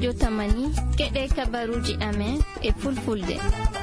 studio Tamani keɗe kabaruji amen e fulfulde.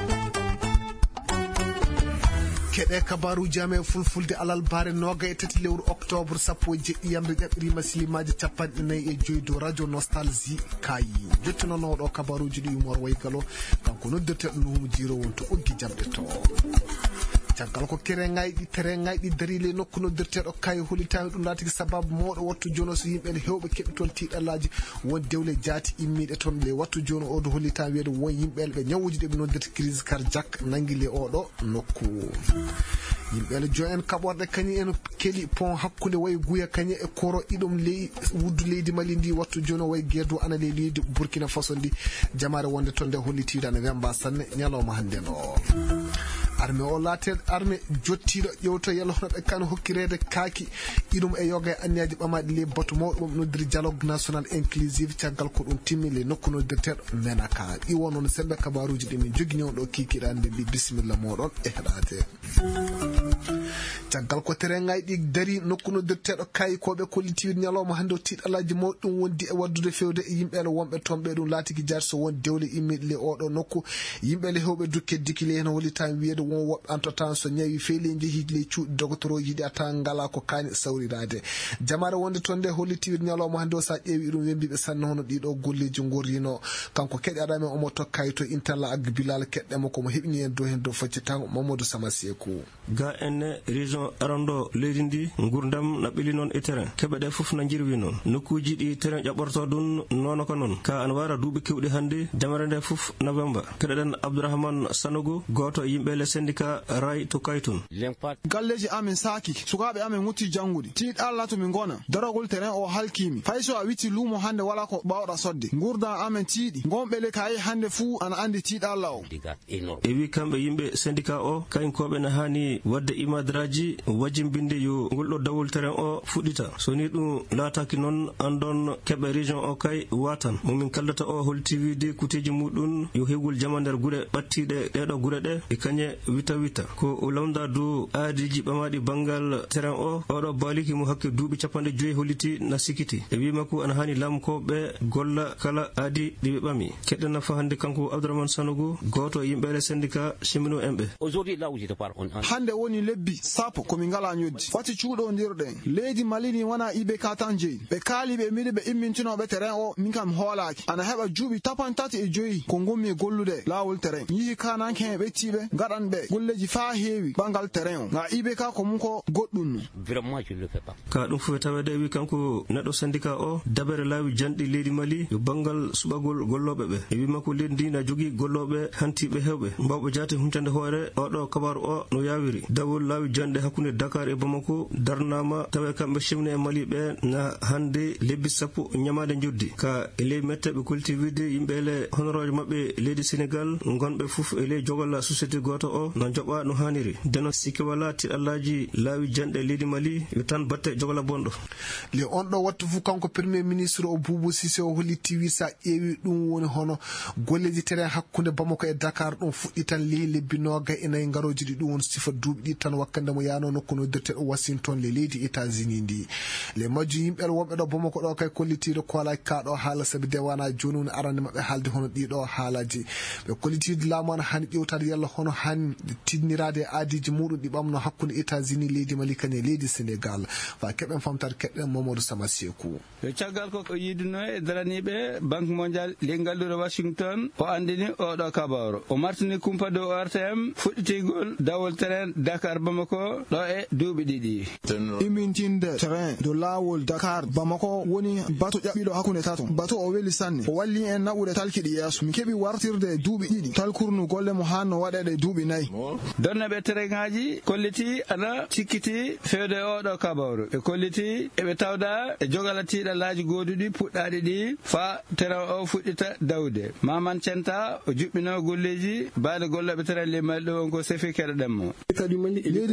keɗe kabaruji amen fulfulde alal bare noga e tati lewru octobre sappo e jeɗɗi yamre ƴaɓɓirima silimaji capanɗe nayyi e joyi dow radio nostalgie kayi jettinanoɗo kabaruji ɗi Umar Waygalo kanko noddirteɗo Nuhumu Jiro wonto ɓoggi jamɗe to caggal ko terrain ɗi darile nokku noddirteɗo kayi holitami ɗum latiki sababu mawɗo wattu joni so yimɓe hewɓe keɓitol tiɗallaji won dewle jaati immiɗe toon le wattu joni o do hollitami wiyde won yimɓe ɓe ñawuji ɗe ɓe noddirta crise cardiaque nangi le oɗo nokku yimɓe jo en kaɓorɗe kañi en keeli pont hakkude way guya kañi e koro ɗiɗum wuddu leydi Mali ndi wattu joni way guerdo ana le leydi Burkina Faso ndi jamare wonde toon nde hollitiɗo ana wemba sanne ñalawma hande o armée o laate armée jottiɗo ƴewto yalhonoɓe kan hokkirede kaaki iɗum e yoga e anniyaji ɓamaɗi le batu mawɗo ɗum noddiri dialogue national inclusive caggal ko ɗum timmi le nokku noddirteɗo menaka iwo noon sembe kabaruji ɗi min jogui ñewɗo kikiɗa nde mbi bisimilla moɗon e heɗade caggal ko terrain ɗi dari nokku noddirteɗo kayi koɓe kollitiɓe ñalawma hande o tiɗalaji mawɗum wondi e waddude fewde e yimɓele wonɓe toon ɓe ɗum laatiki jaati so won dewle immiɗe le oɗo nokku yimɓele hewɓe dukke dikile hen hollitami wiyede won woɓɓe antotan so ñawi feeli jeehi le cuuɗi docteur yiɗi ata ngala ko kani sawrirade jamare wonde toon nde hollitiɓe ñalawma hande o sa ƴeewi ɗum wembiɓe sanne hono ɗiɗo golleji gorrino kanko keɗaɗamen omo tokkayi to intalla ag bilal keɗɗemo komo heɓini en dow hen dow faccitango Mamadou Samasekou ga enne région arando leydi ndi gurdam na ɓili noon e terrain keɓeɗe foof na jirwi noon nokkuji ɗi terrain ƴaɓɓorto ɗum nono ko noon ka an wara duuɓi kewɗi hannde jamare nde foof novembre keɗeɗen Abdourahmane Sanogo goto yimɓele syndicat ray to kaytun galleji amen saki sukaɓe amen wutti jangude tiɗ Allah to min gona darogol terrain o halkimi fayso a witti lumo hande wala ko bawɗa sodde gurdam amen tiiɗi gonɓele kayi hande fuu ana andi tiɗ Allah o e wi kamɓe yimɓe syndicat o kaynkoɓe ne hani wadde imadraji wajimbinde yo ngolɗo dawol terrain o fuɗɗita so ni ɗum laataki noon andon keɓe région o kay watan momin kaldata o holti wiide kuteji muɗum yo hewgol jama nder guure ɓattiɗe ɗeɗo guure ɗe e kañe wita ko o lamda dow aadiji ɓamaɗi banggal terrain o oɗo baliki mo hakke duuɓi 50 holliti na sikiti e wima ko ana hani lamkoɓe golla kala aadi ɗiɓe ɓami keɗɗen nafa hande kanko Abdourahmane Sanogo goto yimɓele syndicat chemino enɓe hande woni lebbi sappo komi ngala ñoddi fati cuuɗo ndirɗen leydi Mali ni wona ibe katan jeyi ɓe kaali ɓe mbiɗi ɓe immintinoɓe terrain o min kam hoolaki ana heɓa juuɓi 35 ko gummi gollude lawol terrain yihi kananke hen ɓettiɓe gaɗan ɓe golleji fa heewi bangal terrain o ga ibe ka ko mun ko goɗɗum ka ɗum fof tawede wi kanko neɗɗo syndicat o dabere laawi janɗi leydi Mali yo bangal suɓagol golloɓe ɓe e wima ko leydi ndi na jogui golloɓe hantiɓe hewɓe mbawɓe jaati humtande hoore oɗo kabaru o no yawiri dawol laawi janɗe hakkude Dakar e Bamako darnama tawe kamɓe chemine e Mali ɓe na hande lebbi sappo ñamade joddi ka e ley metteɓe kolti wiide yimɓele honoroje mabɓe leydi Sénégal gonɓe foof e ley jogol société goto o no joɓa no haniri deno sikki wala tiɗallaji laawi janɗe leydi Mali yo tan batte jogola bonɗo le on ɗo wattu fu kanko premier ministre o Boubou Cissé o holliti wi sa ƴeewi ɗum woni hono golleji terrain hakkude Bamako e Dakar ɗum fuɗɗi tan ley lebbi noga e nayyi ngaroji ɗi ɗum woni sifa duuɓi ɗi tan wakkande mo yano nokku noddirteɗo Washington le leydi États-Unis ndi le majju yimɓe wonɓe ɗo Bamako ɗo kay kollitiɗo kolaki kaɗo haala saabi de wana joni woni arande mabɓe haalde hono ɗiɗo haalaji ɓe kollitiɗo laamu ana hani ƴewtade yalla hono hani tidnirade aadiji muɗum ɗi ɓamno hakkude États-Unis leydi Mali kañe leydi Sénégal fa keɓen famtade keɗɗen Mamadou Samasekou yo caggal ko yiduno e daraniɓe banque mondial lengalluɗo Washington o andini oɗo kabaru o martini kumpa dow RTM fuɗɗitigol dawol terrain Dakar Bamako ɗo e duuɓi ɗiɗi immintinde terrain do lawol Dakar Bamako woni bato ƴaɓɓiɗo hakkude tato bato o weli sanne o walli en naɓude talkiɗi yeeso mi keeɓi wartirde duuɓi ɗiɗi talkurnu golle mo hanno waɗede duuɓi 4 donnaɓe terrain ngaji kolliti ana cikkiti fewde oɗo kabaru ɓe kolliti eɓe tawda e jogala tiɗallaji goduɗi puɗɗaɗi ɗi fa terrain o fuɗɗita dawde Maman Centa o juɓɓino golleji baade golloɓe terrain le Mali ɗo wonko sefi keɗoɗenmo leydi Mali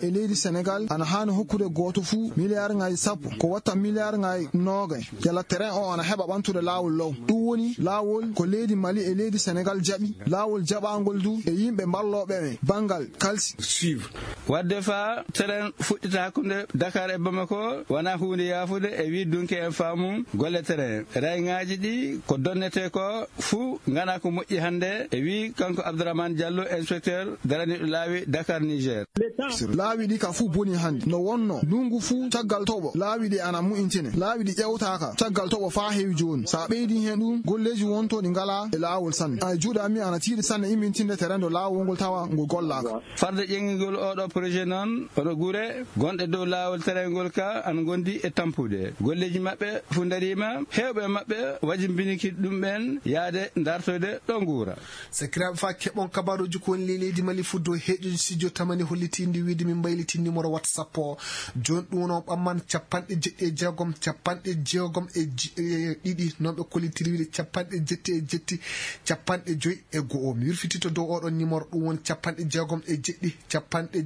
e leydi Sénégal ana hani hokkude goto fu milliard ngaji sappo ko watta milliard ngaji nogay yalla terrain o ana heba bantude lawol law ɗum woni lawol ko leydi Mali e leydi Sénégal jaɓi lawol jaɓangol du e yimɓe balloɓe ɓe bangal kalsi suivre wadde fa terrain fuɗɗita hakkude Dakar e Bamako wona hunde yafude e wi dunke en faamu golle terrain rayŋaji ɗi ko donnete ko fu gana ko moƴƴi hande e wi kanko Abdourahmane Diallo inspecteur daraniɗo laawi Dakar Niger laawi ɗi ka fu boni hande no wonno ndungu fu caggal toɓo laawi ɗi ana mu'intine laawi ɗi ƴewtaka caggal toɓo fa heewi joni sa ɓeydi hen ɗum golleji wonto ɗi ngala e laawol sanne a juuɗami ana tiiɗi sanne immintinde terrain do laawol ngol tawa ngol gollaka farde ƴeŋngol oɗo projet noon oɗo guure gonɗe dow laawol terrain ngol ka ana gondi e tampude golleji maɓɓe fu darima hewɓe maɓɓe wajimbiniki ɗum ɓen yaade dartoyde ɗo guura sakiraɓe fa keɓon kabaruji ko woni leydi Mali fu dow heƴoji studio tamani hollitindi wiide min mbayliti numéro WhatsApp o joni ɗum non ɓamman 76 50 ɗiɗi noon ɓe kollitiri wiide 77 50 mi wirfitito dow oɗon numéro ɗum woni 76 50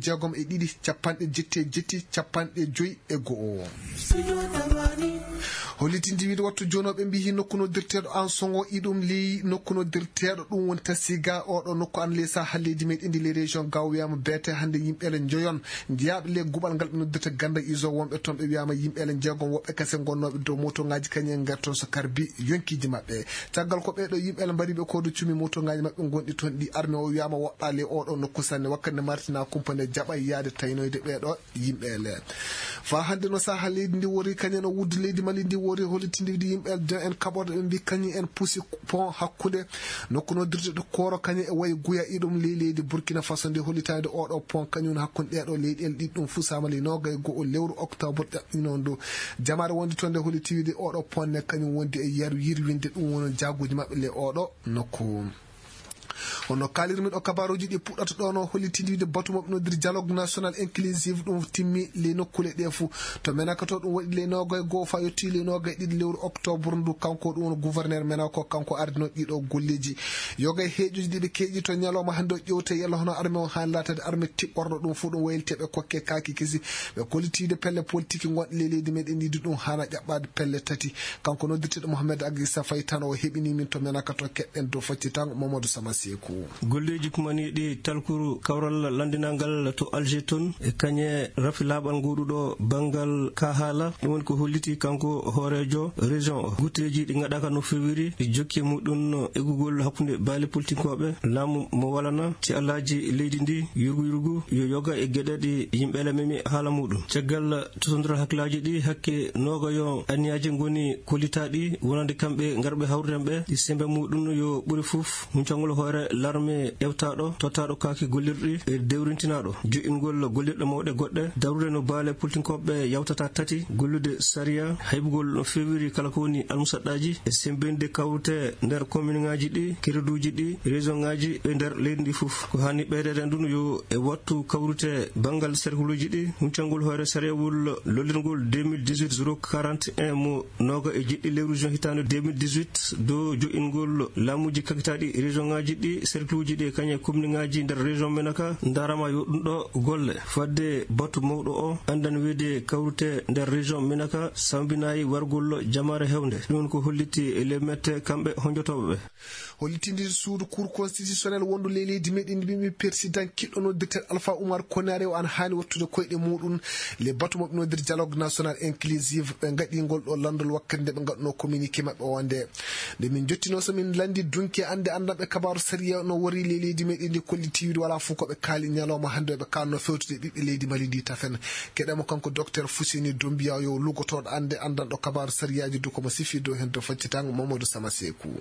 50 hollitindi wiide wattu jonoɓe mbi nokku noddirteɗo an songo iɗum li nokku noddirteɗo ɗum woni tasiga oɗo nokku an leysa halleji meɗen ndi les région gaw wiyama beete hande yimɓele joyon jiyaɓe le guɓal ngal ɓe noddirta ganda iso wonɓe toon ɓe wiyama yimɓele jeegom woɓɓe kase gonnoɓe dow moto ngaji kañen garton so karbi yonkiji mabɓe caggal ko ɓeɗo yimɓele mbariɓe kodo cumi moto ngaji mabɓe gonɗi toon ɗi armé o wiyama woɗɗa le oɗo nokku sanne wakkande martina compagnie jaɓa yaade taynoyde ɓeɗo yimɓele fa hande no saha leydi ndi wori kañen o wudde leydi Mali ndi wori hollitindi wiide yimɓe en kaɓorde ɓe mbi kañum en puusi pont hakkude nokku noddirteɗo koro kañum e wayi guya iɗum leydi Burkina Faso nde hollitade oɗo pont kañum hakkude ɗeɗo leyɗele ɗiɗi ɗum fu samali nogay go'o lewru octobre ɗaɓɓinon ɗo jamare wonde toon nde holliti wiide oɗo pont ne kañum wondi e yirwinde ɗum woni jaguji mabɓe le oɗo nokku hono kalirmi ɗo kabaruji ɗi puɗɗata ɗo no hollitindi wiide batu moɓe nodiri dialogue national inclusive ɗum timmi le nokkule ɗe fou to menaka to ɗum waɗi le nogay goho fa yetti le nogay ɗiɗi lewru octobre ndu kanko ɗum woni gouverneur menako kanko ardino ɗiɗo golleji yogay heeƴuji ɗiɓe keeƴi to ñalawma hande o ƴewte yalla hono armé o hani latade armé tiɓɓorɗo ɗum fou ɗum wayliteɓe kokke kaki kesi ɓe kollitide pelle politique gonɗe le leydi meɗen ɗiɗi ɗum hana ƴaɓɓade pelle tati kanko noddirteɗo Mouhamed Aguissa Faye tan o heɓini min to menaka to keɗɗen dow faccitan Mamadou Samasekou golleji kumani ɗi talkuru kawral landinangal to Alger ton e kañe rafi laɓal nguɗuɗo bangal ka haala ɗum woni ko holliti kanko hoorejo région o gutteji ɗi gaɗaka no fewiri ɗi jokki muɗum egugol hakkude baali politique oɓe laamu mo walana ci alaji leydi ndi yurgu yo yoga e gueɗe ɗi yimɓele memi haala muɗum caggal tosodira hakkillaji ɗi hakke nogayo aniyaji goni kollitaɗi wonande kamɓe garɓe hawrenɓe ɗi sembe muɗum yo ɓuuri foof huncangol hoore l'armée ewtaɗo tottaɗo kaki gollirɗi e dewrintinaɗo joƴingol gollirɗe mawɗe goɗɗe dawrude no baale politinkoɓe yawtata tati gollude saria haybugol no fewiri kala ko woni almusaɗɗaji e sembinde kawrute nder commune ngaji ɗi kereduji ɗi région ngaji e nder leydi ndi foof ko hani ɓeydede ndun yo e wattu kawrute bangal cercluji ɗi huncangol hoore sariyawol lollirgol 2018 041 mo noga e jiɗɗi lewru juin hitande 2018 do joƴingol laamuji kakitaɗi région ngaji ɗi cercluji ɗi kañe commune ngaji nder région menaka darama yo ɗum ɗo golle fadde batu mawɗo o andan wiide kawrute nder région menaka sambinayi wargol jamare hewnde ɗum ko holliti e le mette kamɓe honjotoɓeɓe hollitindi suudu cour constitutionnel wondu le leydi meɗen mbimi président kiɗɗo noddirtel Alpha Oumar Konaré o an hani wattude koyɗe muɗum le batu moɓe noddir dialogue national inclusive ɓe gaɗigol ɗo landol wakkati nde ɓe gaɗuno communiqué maɓɓe o nde nde min jottino somin landi dunke ande andanɓe kabaru sariya no wari le leydi meɗen ndi kolliti wiide wala fuu koɓe kaali ñalawma hande ɓe kalno fewtude ɓiɓɓe leydi Mali ndi tafen keɗama kanko docteur Foussini Doumbia yo lugotoɗo ande andanɗo kabaru sariyaji du komo sifi dow hen to faccitango Mamadou Samasekou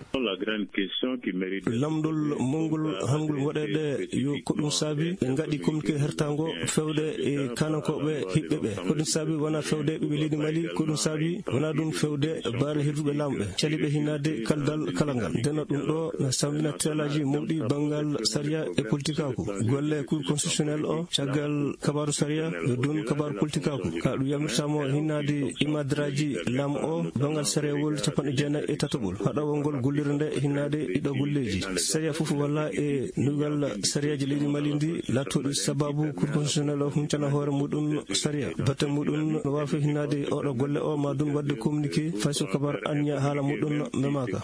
lamdol mongol hangol waɗede yo ko ɗum saabi ɓe gaɗi communiqué hertango fewde e kanankoɓe hiɓɓeɓe ko ɗum saabi wona fewde ɓiɓɓe leydi Mali ko ɗum saabi wona ɗum fewde baare hirduɓe lamɓe caliɓe hinade kaldal kala ngal ndeno ɗum ɗo na sambina telaji kabaruji mawɗi bangal saria e politikaku golle cour constitutionnel o caggal kabaru saria yo don kabaru politikaku ka ɗum yamirtamo hinnade imadraji lam o bangal sarewol 19 e tatobol haɗawo ngol gollirde hinnade ɗiɗo golleji saria fof walla e nugal sariyaji leydi Mali ndi lattoɗi sababu cour constitutionnel o huncana hoore muɗum saria batte muɗum no wafi hinnade oɗo golle o ma ɗum wadde communiqué fayso kabar anya haala muɗum memaka.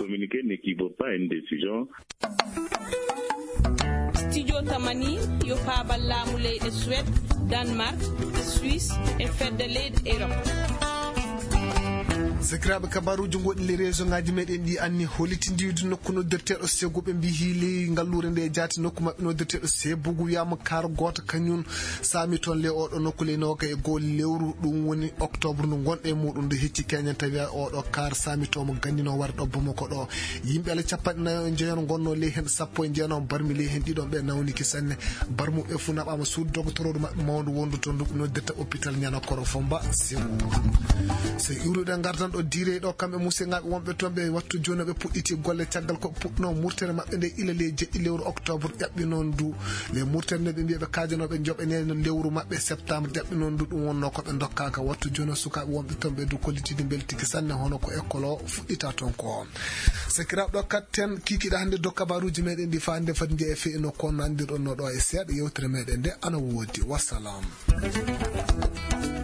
Studio Tamani yo paabal laamu leyɗe Suède, Danemark, Suisse e fedde leyɗe Europe. Sakiraɓe kabaruji goɗɗi région ngaji meɗen ɗi anni holitidiwde nokku noddirteɗo seguɓe mbi hiili ngallure nde jaati nokku mabɓe noddirteɗo sebugu wiyama kar goto kañum sami toon le oɗo nokku le noga e gol lewru ɗum woni octobre no gonɗe muɗum nde hecci keñen tawi oɗo kar sami tomo gandino wara ɗobbamo ko ɗo yimɓe ala capanɗe nayo e jeeyon gonno ley hen sappo e jeenom barmi ley hen ɗiɗon ɓe nawniki sanne barmuɓe fu naɓama suudu doctorode mabɓe mawdu wondu toon noddirta hôpital ñanakoro Fomba Sébougou so iwruɗe gardan ɗo dire ɗo kamɓe musidɗaɓe wonɓe toon ɓe wattu joni ɓe puɗɗiti golle caggal ko puɗɗino murtere mabɓe nde ila le jeɗɗi lewru octobre ƴaɓɓi noon du le murtere nde ɓe mbiya ɓe kaajanoɓe joɓeneno lewru mabɓe septembre ƴaɓɓi noon du ɗum wonno koɓe dokkaka wattu joni sukaɓe wonɓe toon ɓe du kollitide beltiki sanne hono ko école o fuɗɗita toon ko sakiraɓe ɗo katten kikiɗa hande do kabaruji meɗen ɗi fa hande fati jeeya e feino kono andirɗon no ɗo e seeɗa yewtere meɗen nde ana woodi wassalam.